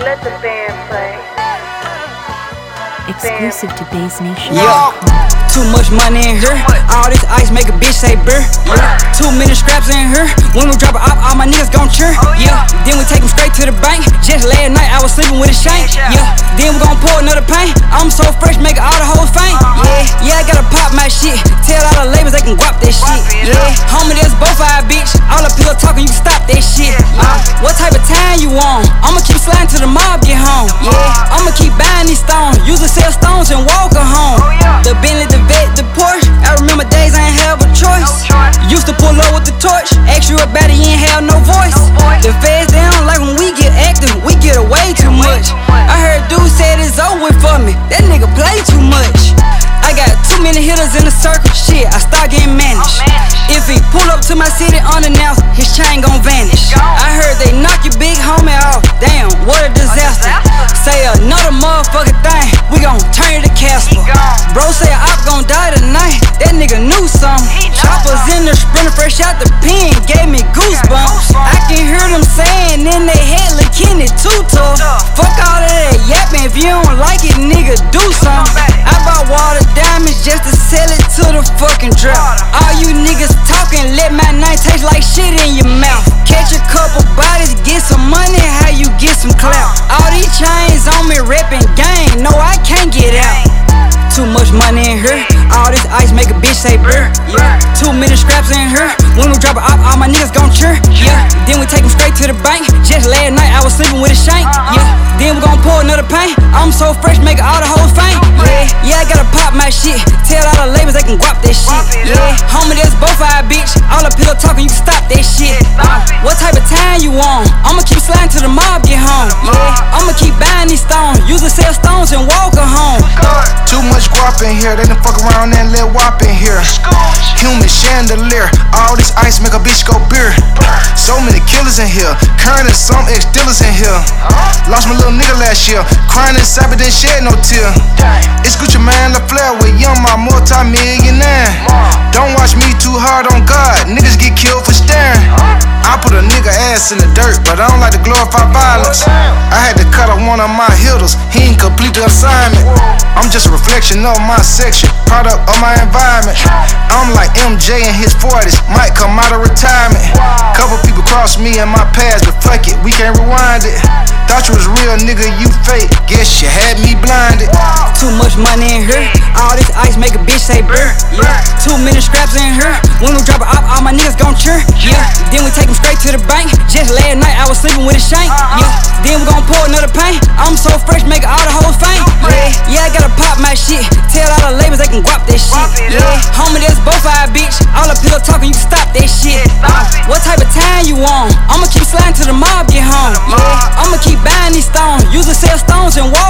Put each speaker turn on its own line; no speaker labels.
Let the band play.
Exclusive to Bass Nation.
Yeah, too much money in here. All this ice make a bitch say brr. Yeah, too many scraps in here. When we drop it off, all my niggas gon' cheer. Yeah, then we take them straight to the bank. Just last night I was sleeping with a shank. Yeah, then we gon' pour another paint. I'm so fresh, make all the hoes faint. Yeah, I gotta pop my shit. Tell all the labels they can guap that shit. Yeah, homie, that's both our bitch. All the pillow talking, you can stop that shit. What type of time you on? I'ma keep sliding till the mob get home. Yeah, I'ma keep buying these stones. Usually sell stones and walk her home. The Bentley, the Vet, the Porsche. I remember days I ain't have a choice. Used to pull up with the torch. Ask you about it, you ain't have no voice. The feds, they don't like when we get active. We get away too much. I heard dude said it's over for me. That nigga play too much. I got too many hitters in the circle. Shit, I start getting managed. If he pull up to my city unannounced, his chain gon' vanish. I heard they knock your big homie off. Damn, what a disaster. Say another motherfucking thing, we gon' turn it to Casper. Bro say op gon' die tonight, that nigga knew something. Choppers in the sprinter fresh out the pen, gave me goosebumps. I can hear them saying in their head, look Kenny too tough. Fuck all of that yapping, if you don't like it, nigga, do something. I bought water diamonds just to sell it to the fucking drop. All you niggas talking, let my name taste like shit in your mouth. Catch a couple bodies, get some money, how you get some clout. All these chains on me reppin' gang, no I can't get out. Too much money in here, all this ice make a bitch say brr. Yeah, too many scraps in here. When we drop it off, all my niggas gon' cheer. Yeah, then we take them straight to the bank. Just last night I was sleeping with a shank. Yeah, then we gon' pour another paint. I'm so fresh, make all the hoes faint. Yeah, I gotta pop my shit. Tell all the labels they can guap that shit. Yeah, homie, that's both our bitch. All the pillow talking, you can stop that shit. What type of time you on? I'ma keep sliding till the mob get home. Yeah, I'ma keep buying these stones. Usually sell stones and walk her home.
Too much guap in here, they done fuck around and let wop in here. Human chandelier, all this ice make a bitch go beer. So many killers in here, current and some ex-dealers in here. Lost my little nigga last year, crying inside but didn't shed no tear. It's Gucci Man LaFleur with Young Ma, multi-millionaire. Don't watch me too hard on God, niggas get killed for staring. I put a nigga ass in the dirt, but I don't like to glorify violence. I had to cut off one of my hitters, he ain't complete the assignment. I'm just a reflection of my section, product of my environment. I'm like MJ in his 40s, might come out of retirement. Couple people crossed me in my past, but fuck it, we can't rewind it. Thought you was real, nigga, you fake, guess you had me blinded.
Too much money in here, all this ice make a bitch say brr. Yeah, too many scraps in here. When we drop it off, all my niggas gon' cheer. Yeah, then we take them straight to the bank. Just last night I was sleeping with a shank. Yeah, then we gon' pour another paint. I'm so fresh, make all the hoes faint. Yeah, I gotta pop my shit. Tell all the labels they can guap that shit. Yeah, homie, that's both our bitch. All the pillow talking, you can stop that shit. What type of time you on? I'ma keep sliding till the mob get home. Yeah, I'ma keep buying these stones. Usually sell stones and walk